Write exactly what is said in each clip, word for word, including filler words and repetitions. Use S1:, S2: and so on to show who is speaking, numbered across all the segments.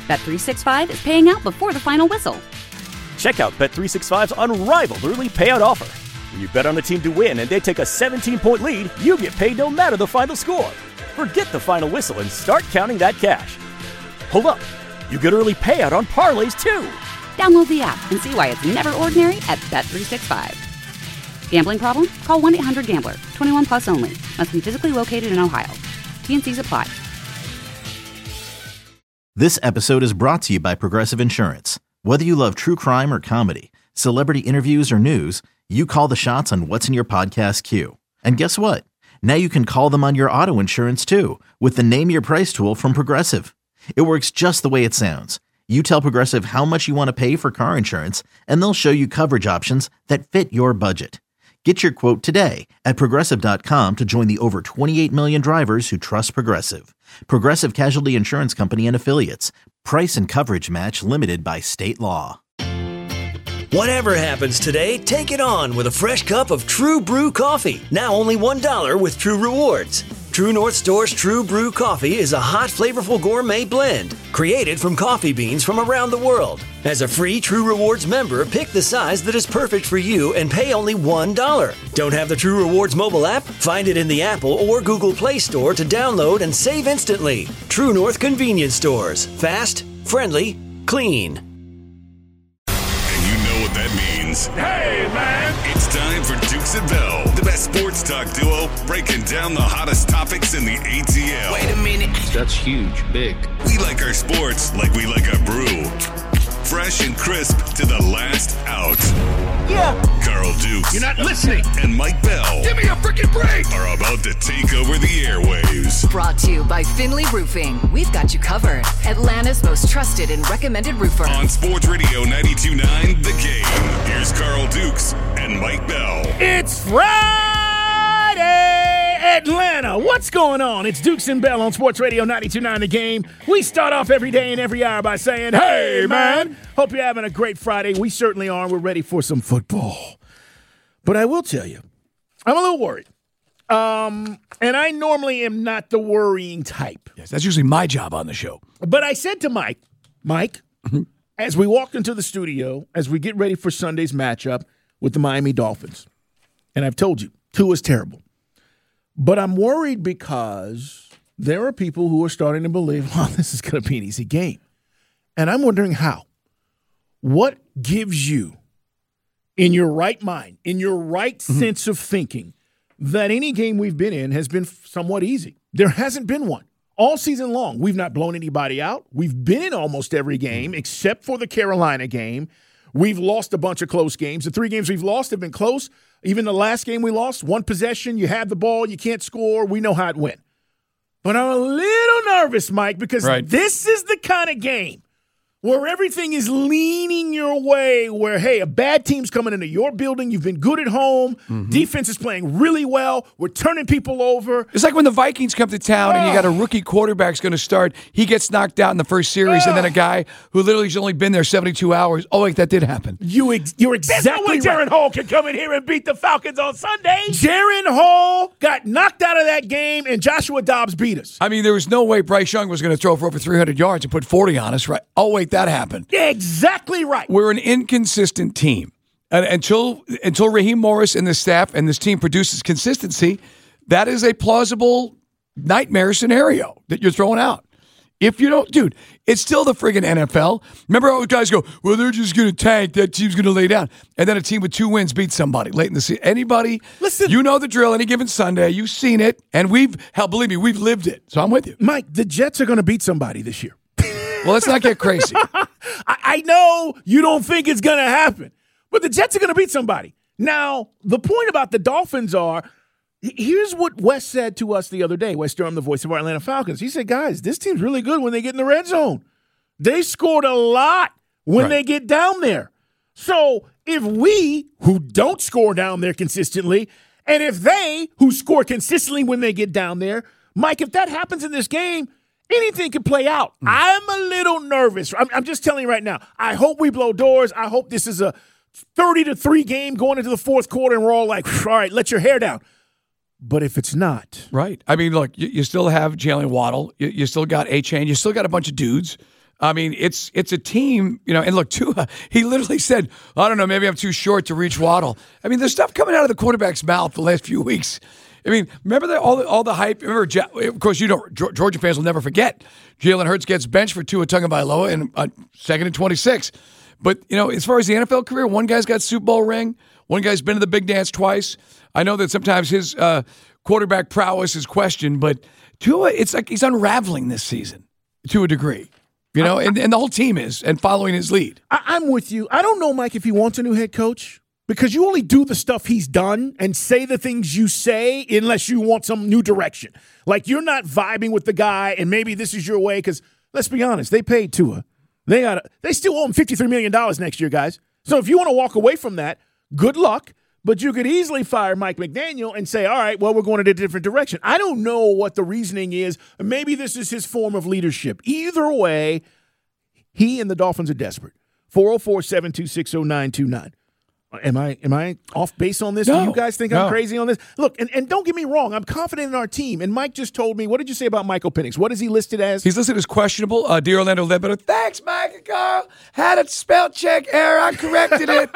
S1: Bet three sixty-five is paying out before the final whistle.
S2: Check out Bet three sixty-five's unrivaled early payout offer. When you bet on a team to win and they take a seventeen-point lead, you get paid no matter the final score. Forget the final whistle and start counting that cash. Hold up. You get early payout on parlays, too.
S1: Download the app and see why it's never ordinary at Bet three sixty-five. Gambling problem? Call one eight hundred gambler. twenty-one plus only. Must be physically located in Ohio. T N Cs apply.
S3: This episode is brought to you by Progressive Insurance. Whether you love true crime or comedy, celebrity interviews or news, you call the shots on what's in your podcast queue. And guess what? Now you can call them on your auto insurance too with the Name Your Price tool from Progressive. It works just the way it sounds. You tell Progressive how much you want to pay for car insurance, and they'll show you coverage options that fit your budget. Get your quote today at Progressive dot com to join the over twenty-eight million drivers who trust Progressive. Progressive Casualty Insurance Company and Affiliates. Price and coverage match limited by state law.
S4: Whatever happens today, take it on with a fresh cup of True Brew coffee. Now only one dollar with True Rewards. True North Store's True Brew coffee is a hot, flavorful gourmet blend created from coffee beans from around the world. As a free True Rewards member, pick the size that is perfect for you and pay only one dollar. Don't have the True Rewards mobile app? Find it in the Apple or Google Play Store to download and save instantly. True North Convenience Stores. Fast, friendly, clean.
S5: That means,
S6: hey, man!
S5: It's time for Dukes and Bell, the best sports talk duo breaking down the hottest topics in the A T L.
S6: Wait a minute.
S7: That's huge, big.
S5: We like our sports like we like our brew. Fresh and crisp to the last out.
S6: Yeah.
S5: Carl Dukes.
S6: You're not listening.
S5: And Mike Bell.
S6: Give me a freaking break.
S5: Are about to take over the airwaves.
S8: Brought to you by Finley Roofing. We've got you covered. Atlanta's most trusted and recommended roofer.
S5: On Sports Radio ninety-two point nine, The Game. Here's Carl Dukes and Mike Bell.
S9: It's Friday, Atlanta. What's going on? It's Dukes and Bell on Sports Radio ninety-two point nine The Game. We start off every day and every hour by saying, hey, man. Hope you're having a great Friday. We certainly are. We're ready for some football. But I will tell you, I'm a little worried. Um, and I normally am not the worrying type.
S6: Yes, that's usually my job on the show.
S9: But I said to Mike, Mike, as we walked into the studio, as we get ready for Sunday's matchup with the Miami Dolphins, and I've told you, Tua's terrible. But I'm worried because there are people who are starting to believe, well, this is going to be an easy game. And I'm wondering how. What gives you, in your right mind, in your right mm-hmm. sense of thinking, that any game we've been in has been somewhat easy? There hasn't been one. All season long, we've not blown anybody out. We've been in almost every game except for the Carolina game. We've lost a bunch of close games. The three games we've lost have been close. Even the last game we lost, one possession, you have the ball, you can't score. We know how it went. But I'm a little nervous, Mike, because right. this is the kind of game where everything is leaning your way, where, hey, a bad team's coming into your building. You've been good at home. Mm-hmm. Defense is playing really well. We're turning people over.
S6: It's like when the Vikings come to town oh. and you got a rookie quarterback's going to start. He gets knocked out in the first series, oh. and then a guy who literally has only been there seventy-two hours. Oh, wait, that did happen.
S9: You ex- you're exactly
S6: There's no way Jaren Hall can come in here and beat the Falcons on Sunday.
S9: Jaren Hall got knocked out of that game, and Joshua Dobbs beat us.
S6: I mean, there was no way Bryce Young was going to throw for over three hundred yards and put forty on us, right? Oh, wait, that happened.
S9: Exactly right.
S6: We're an inconsistent team. And until until Raheem Morris and the staff and this team produces consistency, that is a plausible nightmare scenario that you're throwing out. If you don't, dude, it's still the friggin' N F L. Remember how guys go, well, they're just going to tank. That team's going to lay down. And then a team with two wins beats somebody late in the season. Anybody,
S9: listen,
S6: you know the drill any given Sunday. You've seen it. And we've, hell, believe me, we've lived it. So I'm with you.
S9: Mike, the Jets are going to beat somebody this year.
S6: Well, let's not get crazy.
S9: I, I know you don't think it's going to happen, but the Jets are going to beat somebody. Now, the point about the Dolphins are, here's what Wes said to us the other day, Wes Durham, the voice of our Atlanta Falcons. He said, guys, this team's really good when they get in the red zone. They scored a lot when right. they get down there. So if we, who don't score down there consistently, and if they, who score consistently when they get down there, Mike, if that happens in this game, anything can play out. Mm. I'm a little nervous. I'm, I'm just telling you right now. I hope we blow doors. I hope this is a thirty to three game going into the fourth quarter, and we're all like, all right, let your hair down. But if it's not.
S6: Right. I mean, look, you, you still have Jalen Waddle. You, you still got A-Chain. You still got a bunch of dudes. I mean, it's it's a team, you know, and look, Tua, he literally said, I don't know, maybe I'm too short to reach Waddle. I mean, there's stuff coming out of the quarterback's mouth the last few weeks. I mean, remember the, all, the, all the hype? Remember, of course, you know, Georgia fans will never forget. Jalen Hurts gets benched for Tua Tagovailoa in uh, second and twenty-six. But, you know, as far as the N F L career, one guy's got Super Bowl ring. One guy's been to the big dance twice. I know that sometimes his uh, quarterback prowess is questioned, but Tua, it's like he's unraveling this season to a degree. You know, and, and the whole team is, and following his lead.
S9: I, I'm with you. I don't know, Mike, if he wants a new head coach, because you only do the stuff he's done and say the things you say unless you want some new direction. Like, you're not vibing with the guy, and maybe this is your way, because let's be honest, they paid Tua. They got they still owe him fifty-three million dollars next year, guys. So if you want to walk away from that, good luck. But you could easily fire Mike McDaniel and say, all right, well, we're going in a different direction. I don't know what the reasoning is. Maybe this is his form of leadership. Either way, he and the Dolphins are desperate. four oh four, seven two six, oh nine two nine. Am I am I off base on this?
S6: No,
S9: Do you guys think
S6: no.
S9: I'm crazy on this? Look, and, and don't get me wrong. I'm confident in our team. And Mike just told me, what did you say about Michael Penix? What is he listed as?
S6: He's listed as questionable. Uh, dear Orlando Ledbetter, thanks, Mike and Carl. Had a spell check error. I corrected it.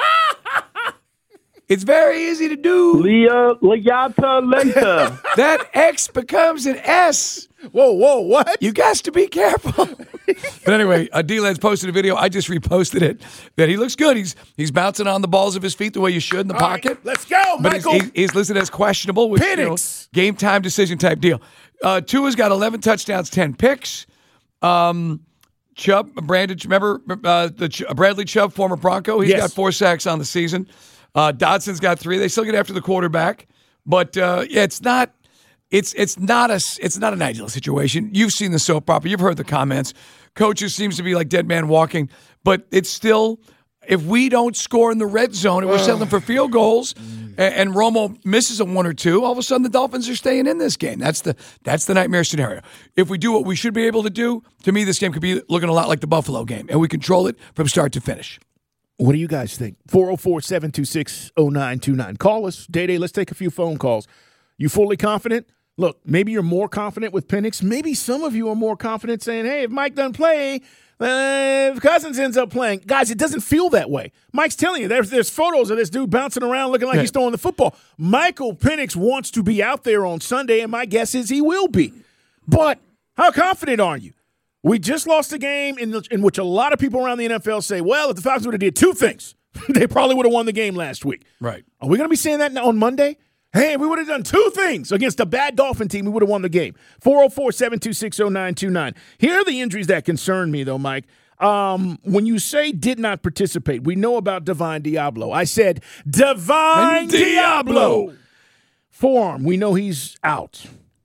S6: It's very easy to do.
S7: Leah Leata later.
S6: That X becomes an S.
S9: Whoa, whoa, what?
S6: You got to be careful. But anyway, uh, D-Lance posted a video. I just reposted it. That he looks good. He's he's bouncing on the balls of his feet the way you should in the
S9: All
S6: pocket.
S9: right, let's go,
S6: but he's,
S9: Michael.
S6: he's, he's listed as questionable, which, you know, game time decision type deal. Uh, Tua's got eleven touchdowns, ten picks. Um, Chubb, Brandon, remember uh, the Ch- Bradley Chubb, former Bronco? He's
S9: Yes.
S6: got four sacks on the season. Uh, Dodson's got three. They still get after the quarterback, but uh, yeah, it's not. It's it's not a it's not an ideal situation. You've seen the soap opera. You've heard the comments. Coaches seems to be like dead man walking, but it's still. If we don't score in the red zone and we're settling for field goals, and, and Romo misses a one or two, all of a sudden the Dolphins are staying in this game. That's the that's the nightmare scenario. If we do what we should be able to do, to me, this game could be looking a lot like the Buffalo game, and we control it from start to finish.
S9: What do you guys think? four oh four, seven two six, oh nine two nine. Call us. Day-Day, let's take a few phone calls. You fully confident? Look, maybe you're more confident with Penix. Maybe some of you are more confident saying, hey, if Mike doesn't play, uh, if Cousins ends up playing. Guys, it doesn't feel that way. Mike's telling you, there's, there's photos of this dude bouncing around looking like
S6: Yeah.
S9: he's throwing the football. Michael Penix wants to be out there on Sunday, and my guess is he will be. But how confident are you? We just lost a game in, the, in which a lot of people around the N F L say, well, if the Falcons would have did two things, they probably would have won the game last week.
S6: Right.
S9: Are we going to be saying that on Monday? Hey, we would have done two things against a bad Dolphin team. We would have won the game. four oh four, seven two six, oh nine two nine. Here are the injuries that concern me, though, Mike. Um, when you say did not participate, we know about Divine Diablo. I said Divine Diablo. Forearm, we know he's out.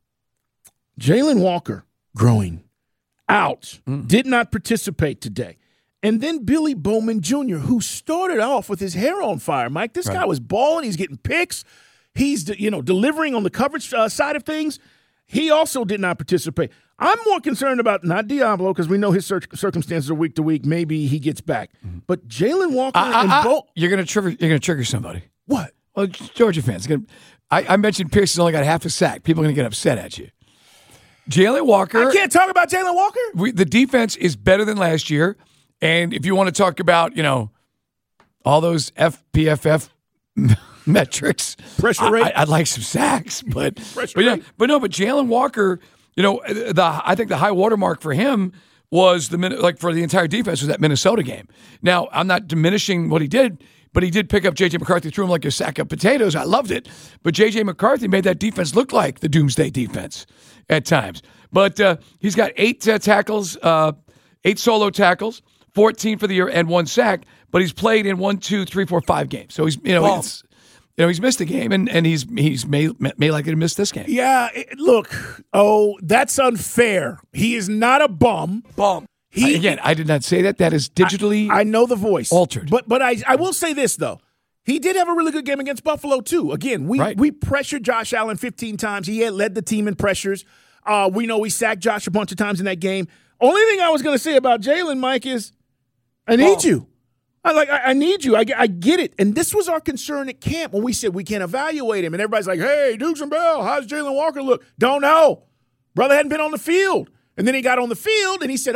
S9: Jalen Walker, growing. Out. Mm. Did not participate today. And then Billy Bowman Junior, who started off with his hair on fire, Mike. This right. guy was balling. He's getting picks. He's, you know, delivering on the coverage uh, side of things. He also did not participate. I'm more concerned about not Diablo because we know his cir- circumstances are week to week. Maybe he gets back. Mm-hmm. But Jalen Walker
S6: uh,
S9: and
S6: uh,
S9: Bo-
S6: you're going to trigger. You're going to trigger somebody.
S9: What?
S6: Well, Georgia fans. Gonna, I, I mentioned Pierce has only got half a sack. People are going to get upset at you. Jalen Walker.
S9: I can't talk about Jalen Walker.
S6: We, the defense is better than last year. And if you want to talk about, you know, all those F P F F metrics,
S9: pressure rate,
S6: I, I'd like some sacks. But, but, yeah, but no, but Jalen Walker, you know, the I think the high watermark for him was the like for the entire defense was that Minnesota game. Now, I'm not diminishing what he did, but he did pick up J J McCarthy, threw him like a sack of potatoes. I loved it. But J J McCarthy made that defense look like the doomsday defense at times. But uh, he's got eight uh, tackles, uh, eight solo tackles, fourteen for the year, and one sack. But he's played in one, two, three, four, five games. So he's, you know, it's, you know, he's missed a game, and, and he's he's may may likely to miss this game.
S9: Yeah, it, look, oh, that's unfair. He is not a bum.
S6: Bum. He, Again, I did not say that. That is digitally
S9: I, I know the voice.
S6: altered.
S9: But but I, I will say this, though. He did have a really good game against Buffalo, too. Again, we,
S6: right.
S9: we pressured Josh Allen fifteen times. He had led the team in pressures. Uh, we know we sacked Josh a bunch of times in that game. Only thing I was going to say about Jalen, Mike, is I need oh. you. I like. I, I need you. I, I get it. And this was our concern at camp when we said we can't evaluate him. And everybody's like, hey, Dukes and Bell, how's Jalen Walker look? Don't know. Brother hadn't been on the field. And then he got on the field, and he said, oh,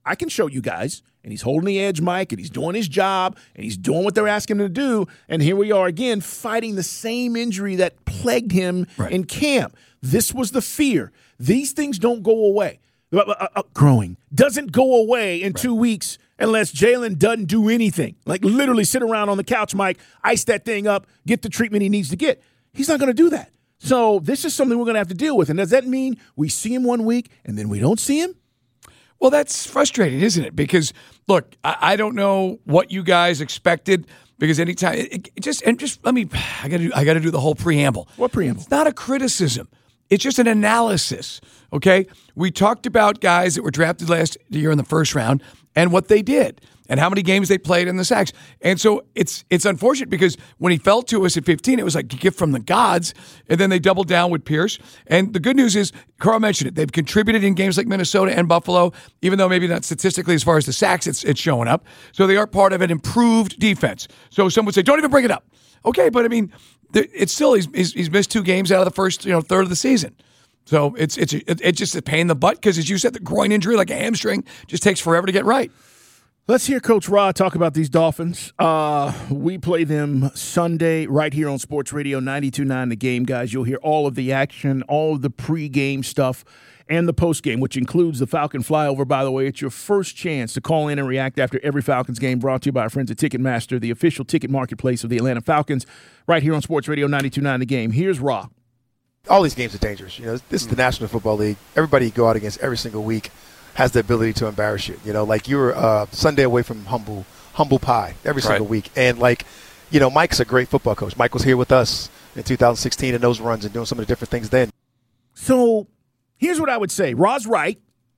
S9: I can show you guys. And he's holding the edge, Mike, and he's doing his job, and he's doing what they're asking him to do. And here we are again fighting the same injury that plagued him right. in camp. This was the fear. These things don't go away. Uh, uh, uh, growing doesn't go away in right. two weeks unless Jalen doesn't do anything. Like literally sit around on the couch, Mike, ice that thing up, get the treatment he needs to get. He's not going to do that. So this is something we're going to have to deal with. And does that mean we see him one week and then we don't see him?
S6: Well, that's frustrating, isn't it? Because, look, I, I don't know what you guys expected because anytime it, it just and just let me I got to I got to do the whole preamble.
S9: What preamble?
S6: It's not a criticism. It's just an analysis, okay? We talked about guys that were drafted last year in the first round and what they did and how many games they played in the sacks. And so it's it's unfortunate because when he fell to us at fifteen, it was like a gift from the gods, and then they doubled down with Pierce. And the good news is, Carl mentioned it, they've contributed in games like Minnesota and Buffalo, even though maybe not statistically as far as the sacks it's, it's showing up. So they are part of an improved defense. So some would say, don't even bring it up. Okay, but I mean, it's still, he's, he's, he's missed two games out of the first you know third of the season. So it's it's it's just a pain in the butt because, as you said, the groin injury, like a hamstring, just takes forever to get right.
S9: Let's hear Coach Ra talk about these Dolphins. Uh, we play them Sunday right here on Sports Radio ninety-two point nine The Game, guys. You'll hear all of the action, all of the pregame stuff, and the postgame, which includes the Falcon flyover, by the way. It's your first chance to call in and react after every Falcons game, brought to you by our friends at Ticketmaster, the official ticket marketplace of the Atlanta Falcons, right here on Sports Radio ninety-two point nine The Game. Here's Ra.
S10: All these games are dangerous. You know, this is the National Football League. Everybody you go out against every single week has the ability to embarrass you. You know, like you were uh, Sunday away from humble humble pie every single
S11: right.
S10: week. And, like, you know, Mike's a great football coach. Mike was here with us in two thousand sixteen in those runs and doing some of the different things then.
S9: So here's what I would say. Ra's right,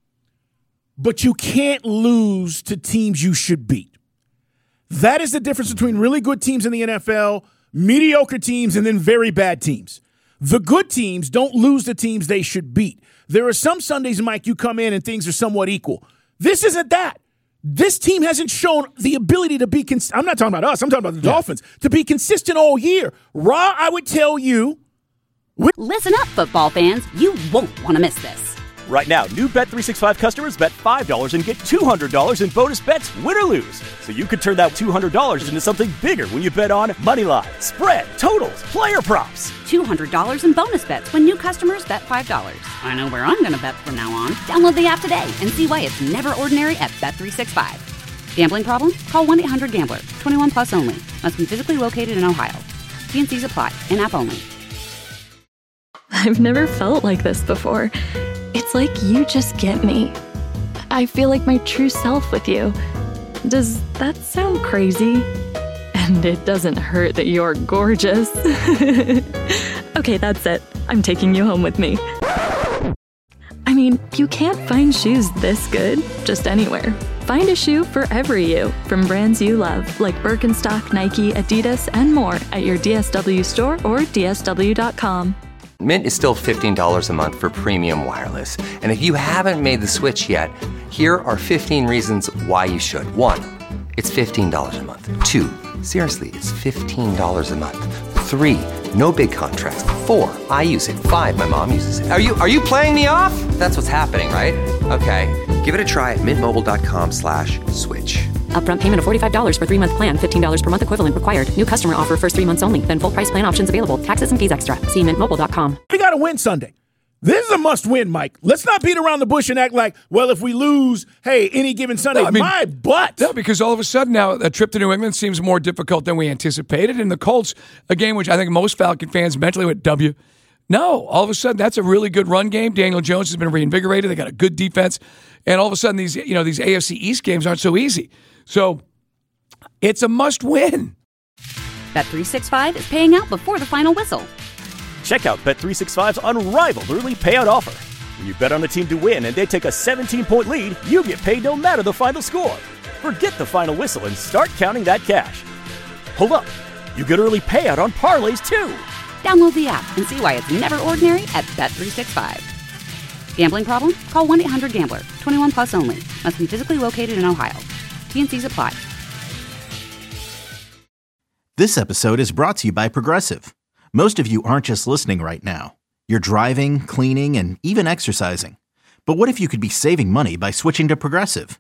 S9: but you can't lose to teams you should beat. That is the difference between really good teams in the N F L, mediocre teams, and then very bad teams. The good teams don't lose the teams they should beat. There are some Sundays, Mike, you come in and things are somewhat equal. This isn't that. This team hasn't shown the ability to be cons- – I'm not talking about us. I'm talking about the yeah. Dolphins – to be consistent all year. Ra, I would tell you –
S1: Listen up, football fans. You won't want to miss this.
S2: Right now, new Bet three sixty-five customers bet five dollars and get two hundred dollars in bonus bets, win or lose. So you could turn that two hundred dollars into something bigger when you bet on money line, spread, totals, player props.
S1: two hundred dollars in bonus bets when new customers bet five dollars. I know where I'm going to bet from now on. Download the app today and see why it's never ordinary at Bet three sixty-five. Gambling problem? Call one eight hundred gambler. twenty-one plus only. Must be physically located in Ohio. T N Cs apply. In-app only.
S12: I've never felt like this before. It's like you just get me. I feel like my true self with you. Does that sound crazy? And it doesn't hurt that you're gorgeous. Okay, that's it. I'm taking you home with me. I mean, you can't find shoes this good just anywhere. Find a shoe for every you from brands you love, like Birkenstock, Nike, Adidas, and more at your D S W store or D S W dot com.
S13: Mint is still fifteen dollars a month for premium wireless. And if you haven't made the switch yet, here are fifteen reasons why you should. One, it's fifteen dollars a month. Two, seriously, it's fifteen dollars a month. Three, no big contracts. Four, I use it. Five, my mom uses it. Are you are you playing me off? That's what's happening, right? Okay, give it a try at mintmobile.com slash switch.
S14: Upfront payment of forty-five dollars for three-month plan, fifteen dollars per month equivalent required. New customer offer first three months only. Then full price plan options available. Taxes and fees extra. See mint mobile dot com.
S9: We got to win Sunday. This is a must-win, Mike. Let's not beat around the bush and act like, well, if we lose, hey, any given Sunday, no, I mean, my butt.
S6: No, because all of a sudden now a trip to New England seems more difficult than we anticipated. And the Colts, a game which I think most Falcon fans mentally went W. No, all of a sudden that's a really good run game. Daniel Jones has been reinvigorated. They got a good defense. And all of a sudden these, you know, these A F C East games aren't so easy. So it's a must-win.
S1: Bet three sixty-five is paying out before the final whistle.
S2: Check out Bet three sixty-five's unrivaled early payout offer. When you bet on a team to win and they take a seventeen-point lead, you get paid no matter the final score. Forget the final whistle and start counting that cash. Hold up. You get early payout on parlays, too.
S1: Download the app and see why it's never ordinary at Bet three sixty-five. Gambling problem? Call one eight hundred gambler. twenty-one plus only. Must be physically located in Ohio. T N Cs apply.
S3: This episode is brought to you by Progressive. Most of you aren't just listening right now. You're driving, cleaning, and even exercising. But what if you could be saving money by switching to Progressive?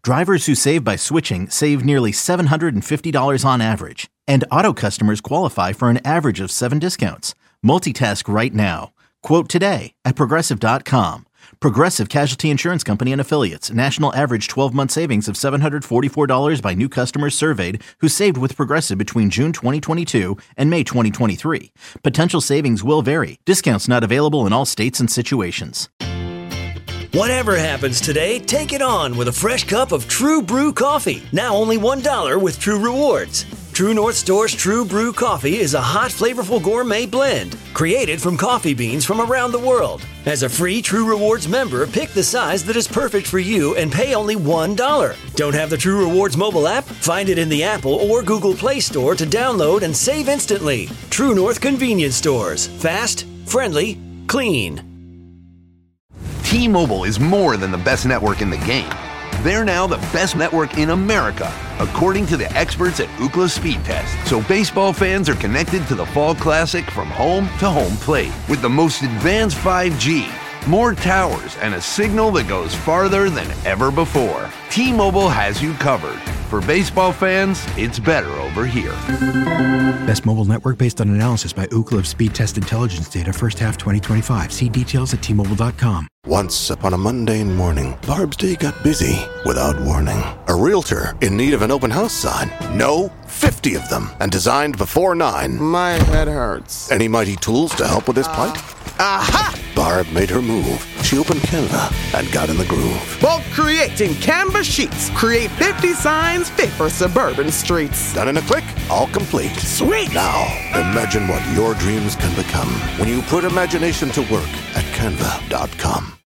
S3: Drivers who save by switching save nearly seven hundred fifty dollars on average. And auto customers qualify for an average of seven discounts. Multitask right now. Quote today at Progressive dot com. Progressive Casualty Insurance Company and Affiliates. National average twelve-month savings of seven hundred forty-four dollars by new customers surveyed who saved with Progressive between June twenty twenty-two and May twenty twenty-three. Potential savings will vary. Discounts not available in all states and situations.
S4: Whatever happens today, take it on with a fresh cup of True Brew coffee. Now only one dollar with True Rewards. True North Store's True Brew coffee is a hot, flavorful gourmet blend created from coffee beans from around the world. As a free True Rewards member, pick the size that is perfect for you and pay only one dollar. Don't have the True Rewards mobile app? Find it in the Apple or Google Play Store to download and save instantly. True North Convenience Stores. Fast, friendly, clean.
S11: T-Mobile is more than the best network in the game. They're now the best network in America, according to the experts at Ookla Speed Test. So baseball fans are connected to the Fall Classic from home to home plate with the most advanced five G, more towers, and a signal that goes farther than ever before. T-Mobile has you covered. For baseball fans, it's better over here.
S15: Best mobile network based on analysis by Ookla of Speed Test Intelligence data first half twenty twenty-five. See details at T Mobile dot com.
S16: Once upon a mundane morning, Barb's day got busy without warning. A realtor in need of an open house sign. No, fifty of them, and designed before nine.
S17: My head hurts.
S16: Any mighty tools to help with this plight? Aha! Barb made her move. She opened Canva and got in the groove.
S17: Bulk creating Canva sheets. Create fifty signs fit for suburban streets.
S16: Done in a click, all complete.
S17: Sweet!
S16: Now, imagine what your dreams can become when you put imagination to work at Canva dot com.